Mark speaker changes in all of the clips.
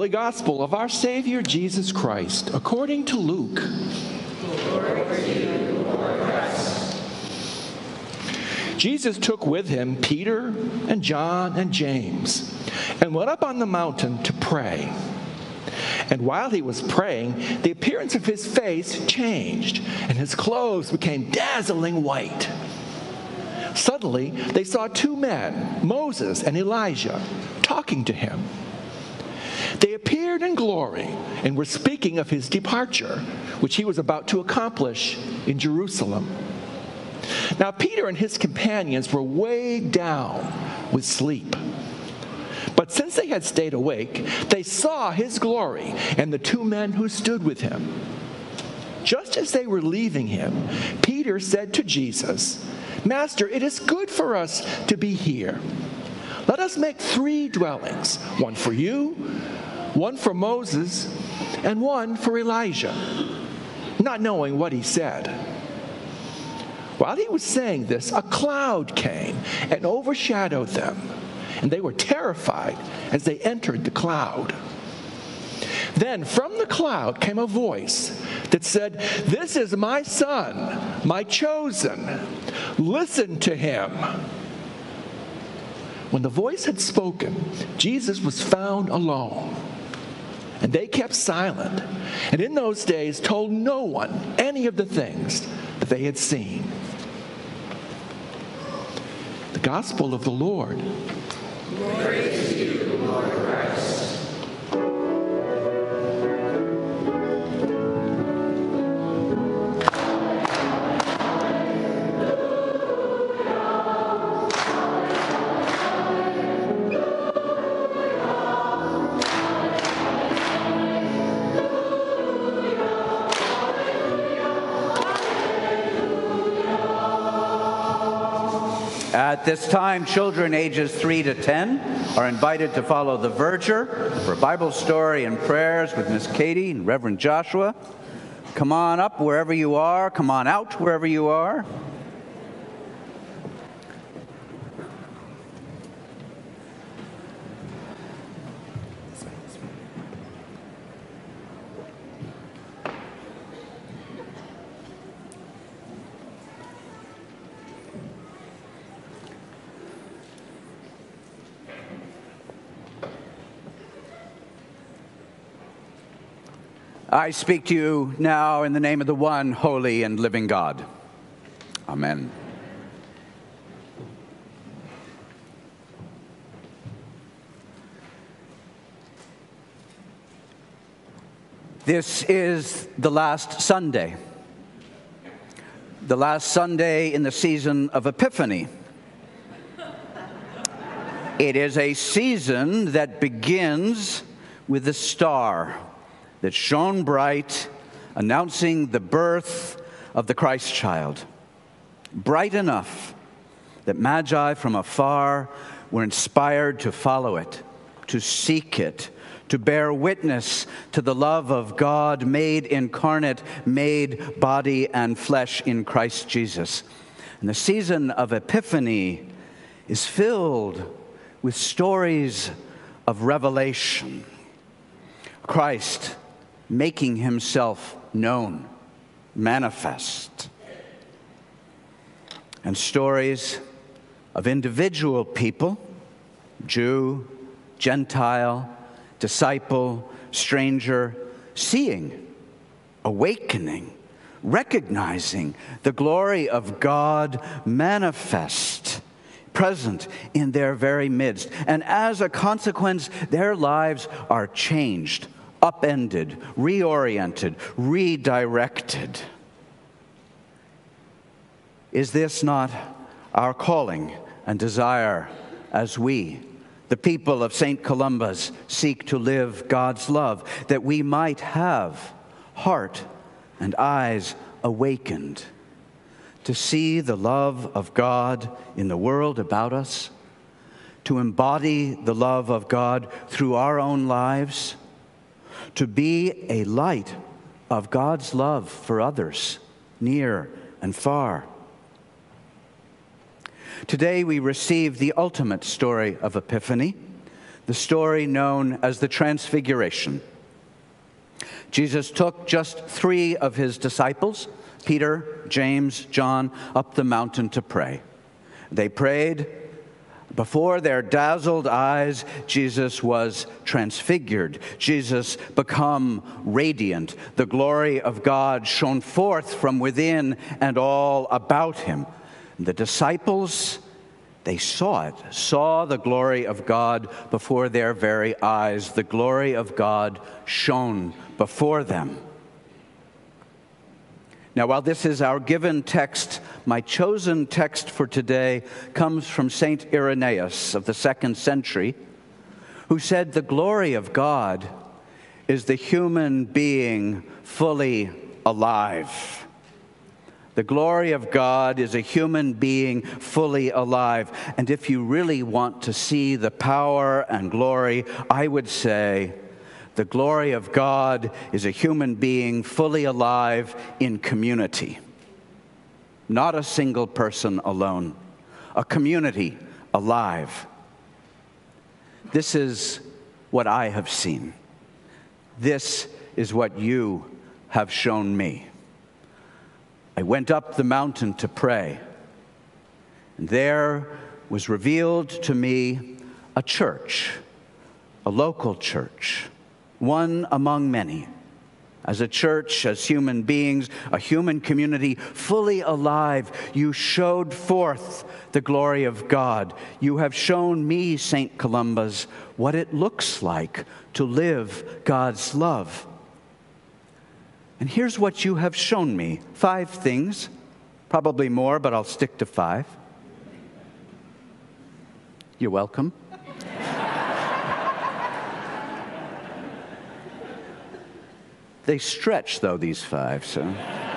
Speaker 1: gospel of our Savior Jesus Christ, according to Luke.
Speaker 2: Glory to you, Lord Christ.
Speaker 1: Jesus took with him Peter and John and James and went up on the mountain to pray. And while he was praying, the appearance of his face changed, and his clothes became dazzling white. Suddenly, they saw two men, Moses and Elijah, talking to him. They appeared in glory and were speaking of his departure, which he was about to accomplish in Jerusalem. Now, Peter and his companions were weighed down with sleep. But since they had stayed awake, they saw his glory and the two men who stood with him. Just as they were leaving him, Peter said to Jesus, "Master, it is good for us to be here. Let us make 3 dwellings, one for you, one for Moses, and one for Elijah," not knowing what he said. While he was saying this, a cloud came and overshadowed them, and they were terrified as they entered the cloud. Then from the cloud came a voice that said, "This is my son, my chosen. Listen to him." When the voice had spoken, Jesus was found alone. And they kept silent, and in those days told no one any of the things that they had seen. The Gospel of the Lord.
Speaker 2: Glory to you, Lord Christ.
Speaker 3: At this time, children ages 3 to 10 are invited to follow the verger for Bible story and prayers with Miss Katie and Reverend Joshua. Come on up wherever you are. Come on out wherever you are. I speak to you now in the name of the one holy and living God. Amen. This is the last Sunday in the season of Epiphany. It is a season that begins with the star that shone bright, announcing the birth of the Christ child. Bright enough that Magi from afar were inspired to follow it, to seek it, to bear witness to the love of God made incarnate, made body and flesh in Christ Jesus. And the season of Epiphany is filled with stories of revelation. Christ making himself known, manifest. And stories of individual people, Jew, Gentile, disciple, stranger, seeing, awakening, recognizing the glory of God manifest, present in their very midst. And as a consequence, their lives are changed, upended, reoriented, redirected. Is this not our calling and desire as we, the people of St. Columba's, seek to live God's love, that we might have heart and eyes awakened to see the love of God in the world about us, to embody the love of God through our own lives, to be a light of God's love for others, near and far. Today we receive the ultimate story of Epiphany, the story known as the Transfiguration. Jesus took just 3 of his disciples, Peter, James, John, up the mountain to pray. They prayed. Before their dazzled eyes, Jesus was transfigured. Jesus became radiant. The glory of God shone forth from within and all about him. The disciples, they saw the glory of God before their very eyes. The glory of God shone before them. Now, while this is our given text, my chosen text for today comes from St. Irenaeus of the 2nd century, who said the glory of God is the human being fully alive. The glory of God is a human being fully alive. And if you really want to see the power and glory, I would say the glory of God is a human being fully alive in community. Not a single person alone, a community alive. This is what I have seen. This is what you have shown me. I went up the mountain to pray, and there was revealed to me a church, a local church, one among many. As a church, as human beings, a human community fully alive, you showed forth the glory of God. You have shown me, St. Columba's, what it looks like to live God's love. And here's what you have shown me. 5 things, probably more, but I'll stick to 5. You're welcome. They stretch, though, these 5. So,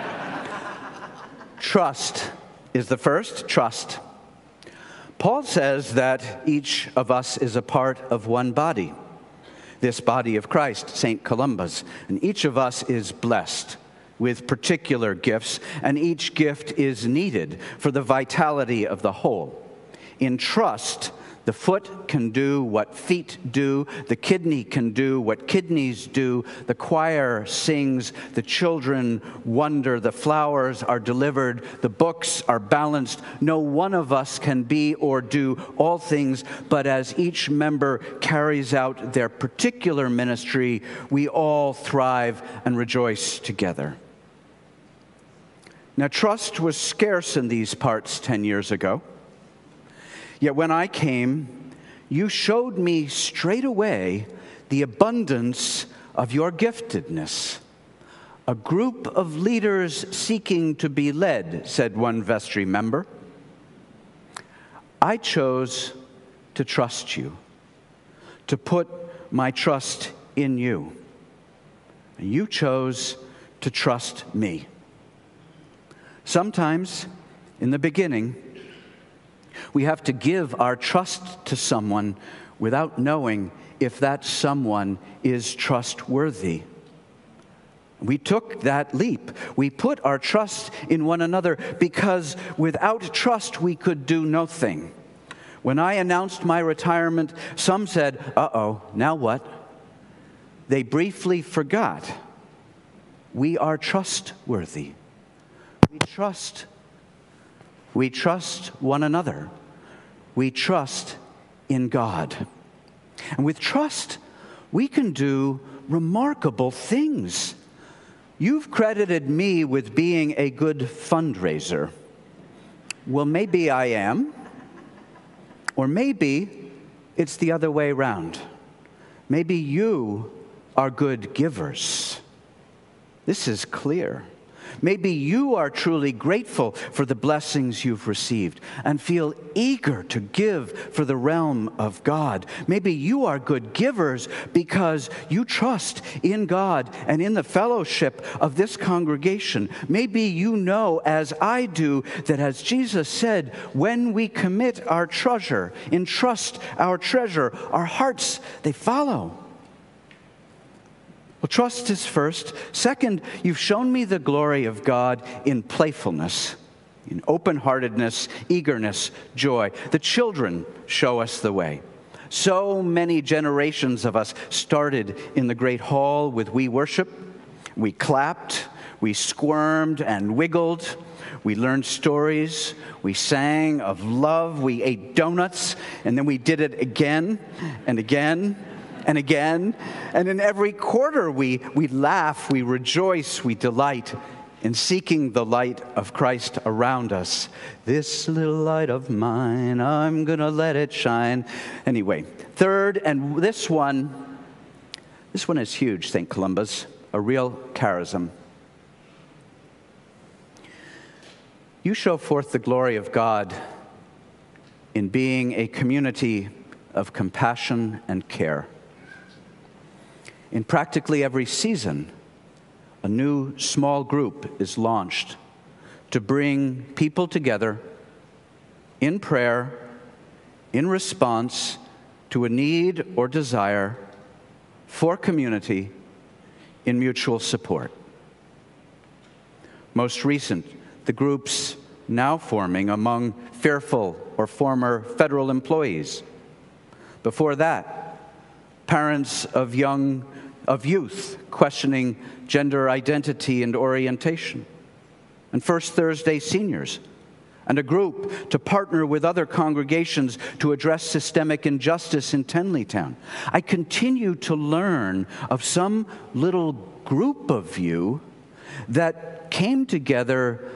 Speaker 3: trust is the first. Trust. Paul says that each of us is a part of one body, this body of Christ, St. Columba's, and each of us is blessed with particular gifts, and each gift is needed for the vitality of the whole. In trust, the foot can do what feet do. The kidney can do what kidneys do. The choir sings. The children wonder. The flowers are delivered. The books are balanced. No one of us can be or do all things, but as each member carries out their particular ministry, we all thrive and rejoice together. Now, trust was scarce in these parts 10 years ago. Yet when I came, you showed me straight away the abundance of your giftedness. A group of leaders seeking to be led, said one vestry member. I chose to trust you, to put my trust in you. And you chose to trust me. Sometimes, in the beginning, we have to give our trust to someone without knowing if that someone is trustworthy. We took that leap. We put our trust in one another because without trust we could do nothing. When I announced my retirement, some said, "Uh-oh, now what?" They briefly forgot. We are trustworthy. We trust one another. We trust in God. And with trust, we can do remarkable things. You've credited me with being a good fundraiser. Well, maybe I am. Or maybe it's the other way around. Maybe you are good givers. This is clear. Maybe you are truly grateful for the blessings you've received and feel eager to give for the realm of God. Maybe you are good givers because you trust in God and in the fellowship of this congregation. Maybe you know, as I do, that as Jesus said, when we commit our treasure, entrust our treasure, our hearts, they follow. Well, trust is first. Second, you've shown me the glory of God in playfulness, in open-heartedness, eagerness, joy. The children show us the way. So many generations of us started in the great hall with We Worship. We clapped, we squirmed and wiggled. We learned stories, we sang of love, we ate donuts, and then we did it again and again and again. And in every quarter we laugh, we rejoice, we delight in seeking the light of Christ around us. This little light of mine, I'm gonna let it shine. Anyway, third, and this one is huge, St. Columba's, a real charism. You show forth the glory of God in being a community of compassion and care. In practically every season, a new small group is launched to bring people together in prayer, in response to a need or desire for community in mutual support. Most recent, the groups now forming among fearful or former federal employees. Before that, parents of youth questioning gender identity and orientation, and First Thursday seniors, and a group to partner with other congregations to address systemic injustice in Tenleytown. I continue to learn of some little group of you that came together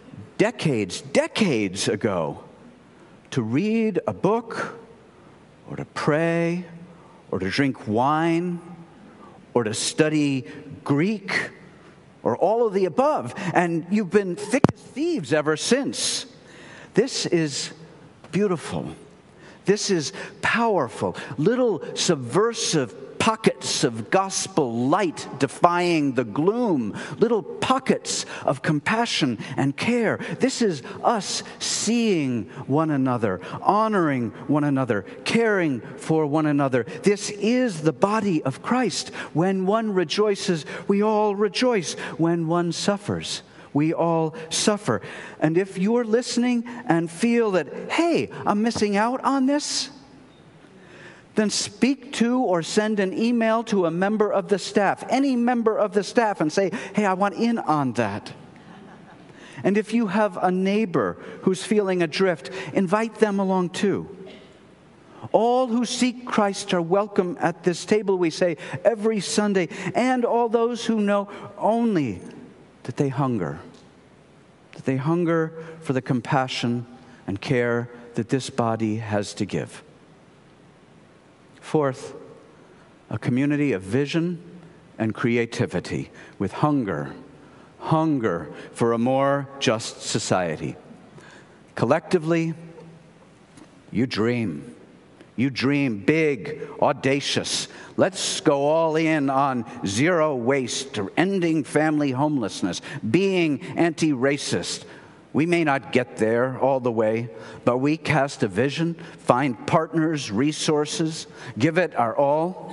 Speaker 3: decades ago to read a book, or to pray, or to drink wine, or to study Greek, or all of the above. And you've been thick as thieves ever since. This is beautiful. This is powerful. Little subversive pockets of gospel light defying the gloom. Little pockets of compassion and care. This is us seeing one another, honoring one another, caring for one another. This is the body of Christ. When one rejoices, we all rejoice. When one suffers, we all suffer. And if you're listening and feel that, hey, I'm missing out on this, then speak to or send an email to a member of the staff, any member of the staff, and say, hey, I want in on that. And if you have a neighbor who's feeling adrift, invite them along too. All who seek Christ are welcome at this table, we say every Sunday, and all those who know only that they hunger for the compassion and care that this body has to give. Fourth, a community of vision and creativity with hunger for a more just society. Collectively, you dream big, audacious. Let's go all in on zero waste, or ending family homelessness, being anti-racist. We may not get there all the way, but we cast a vision, find partners, resources, give it our all.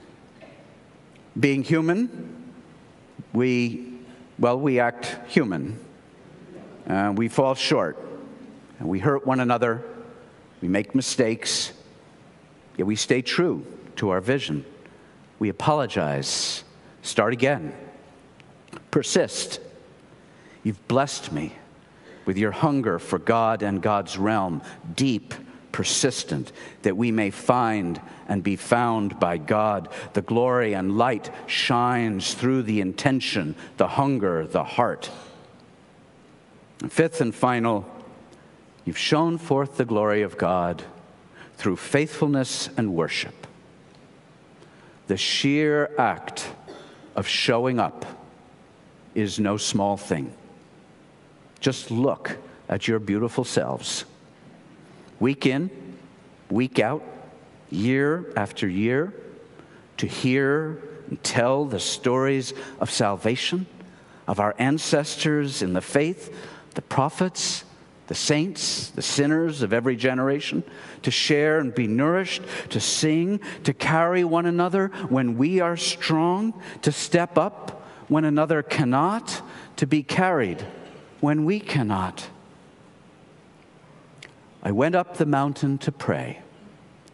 Speaker 3: Being human, we act human. We fall short, and we hurt one another. We make mistakes, yet we stay true to our vision. We apologize, start again, persist. You've blessed me with your hunger for God and God's realm, deep, persistent, that we may find and be found by God. The glory and light shines through the intention, the hunger, the heart. And fifth and final, you've shown forth the glory of God through faithfulness and worship. The sheer act of showing up is no small thing. Just look at your beautiful selves. Week in, week out, year after year, to hear and tell the stories of salvation, of our ancestors in the faith, the prophets, the saints, the sinners of every generation, to share and be nourished, to sing, to carry one another when we are strong, to step up when another cannot, to be carried when we cannot. I went up the mountain to pray,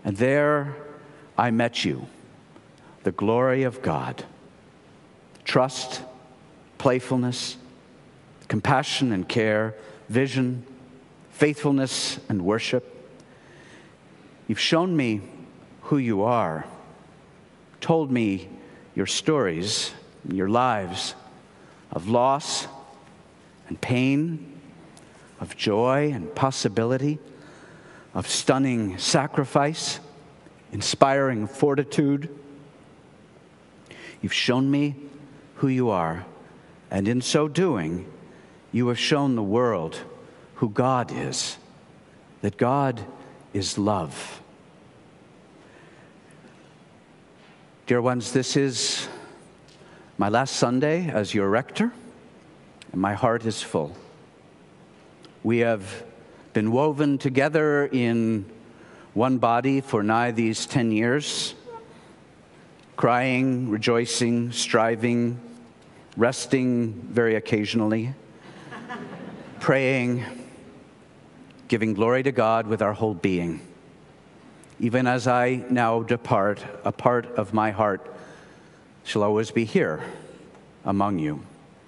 Speaker 3: And there I met you, the glory of God. Trust, playfulness, compassion and care, vision, faithfulness and worship. You've shown me who you are, told me your stories, your lives of loss and pain, of joy and possibility, of stunning sacrifice, inspiring fortitude. You've shown me who you are, and in so doing, you have shown the world who God is, that God is love. Dear ones, this is my last Sunday as your rector, and my heart is full. We have been woven together in one body for nigh these 10 years, crying, rejoicing, striving, resting very occasionally, praying, giving glory to God with our whole being. Even as I now depart, a part of my heart shall always be here among you.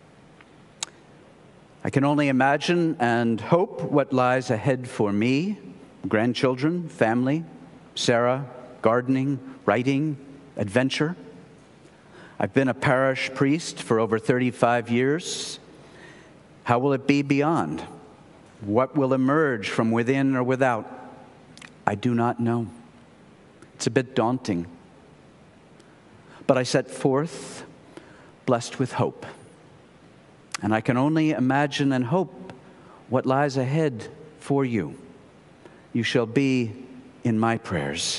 Speaker 3: I can only imagine and hope what lies ahead for me, grandchildren, family, Sarah, gardening, writing, adventure. I've been a parish priest for over 35 years. How will it be beyond? What will emerge from within or without? I do not know. It's a bit daunting. But I set forth blessed with hope. And I can only imagine and hope what lies ahead for you. You shall be in my prayers.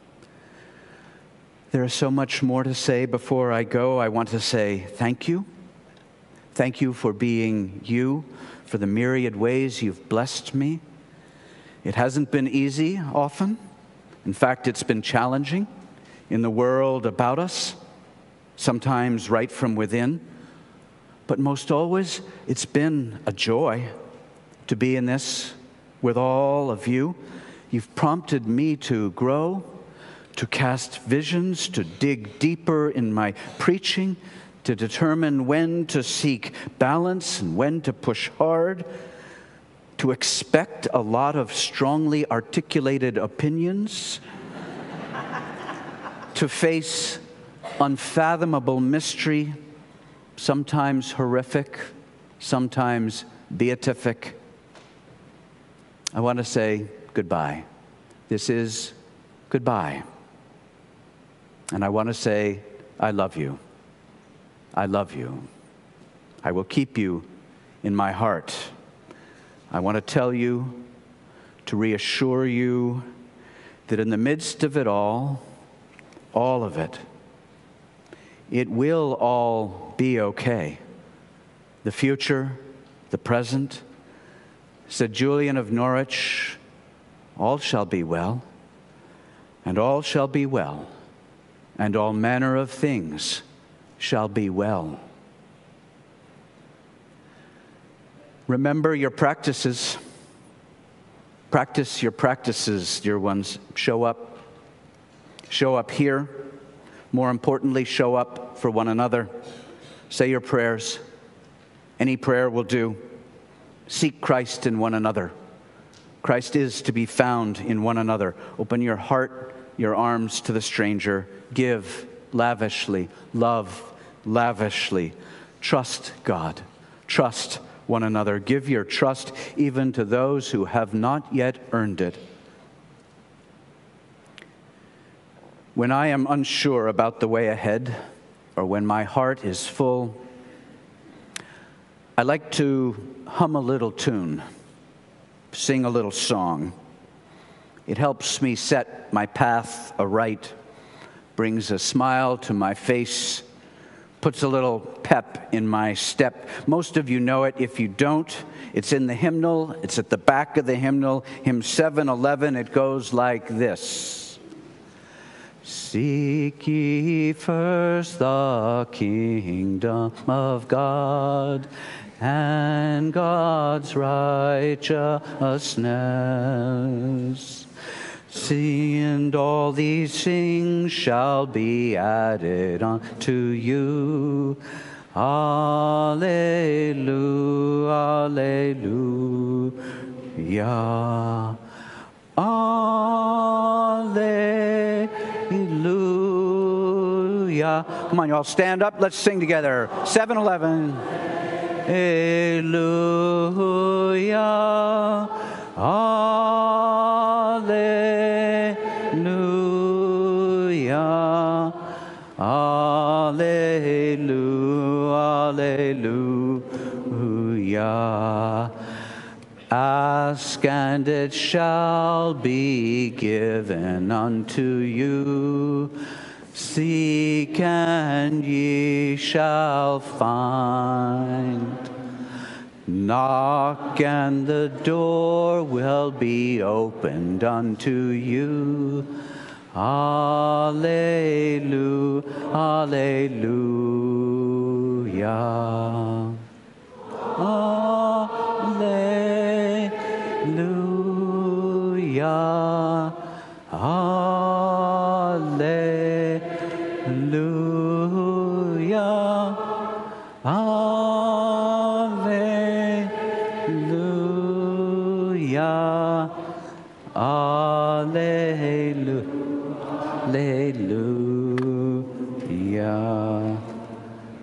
Speaker 3: There is so much more to say before I go. I want to say thank you. Thank you for being you, for the myriad ways you've blessed me. It hasn't been easy often. In fact, it's been challenging in the world about us, sometimes right from within. But most always, it's been a joy to be in this with all of you. You've prompted me to grow, to cast visions, to dig deeper in my preaching, to determine when to seek balance and when to push hard, to expect a lot of strongly articulated opinions, to face unfathomable mystery, sometimes horrific, sometimes beatific. I want to say goodbye. This is goodbye. And I want to say, I love you. I love you. I will keep you in my heart. I want to tell you, to reassure you, that in the midst of it all of it, it will all be okay. The future, the present. Said Julian of Norwich, all shall be well, and all shall be well, and all manner of things shall be well. Remember your practices. Practice your practices, dear ones. Show up. Show up here. More importantly, show up for one another. Say your prayers. Any prayer will do. Seek Christ in one another. Christ is to be found in one another. Open your heart, your arms to the stranger. Give lavishly. Love lavishly. Trust God. Trust one another. Give your trust even to those who have not yet earned it. When I am unsure about the way ahead, or when my heart is full, I like to hum a little tune, sing a little song. It helps me set my path aright, brings a smile to my face, puts a little pep in my step. Most of you know it. If you don't, it's in the hymnal. It's at the back of the hymnal. Hymn 711, it goes like this. Seek ye first the kingdom of God and God's righteousness. See, and all these things shall be added unto you. Alleluia, alleluia, alleluia. Come on, you all stand up. Let's sing together. 7-11. Alleluia, alleluia, alleluia, alleluia. Ask and it shall be given unto you. Seek and ye shall find. Knock and the door will be opened unto you. Alleluia, alleluia. Alleluia, alleluia, alleluia, alleluia, alleluia.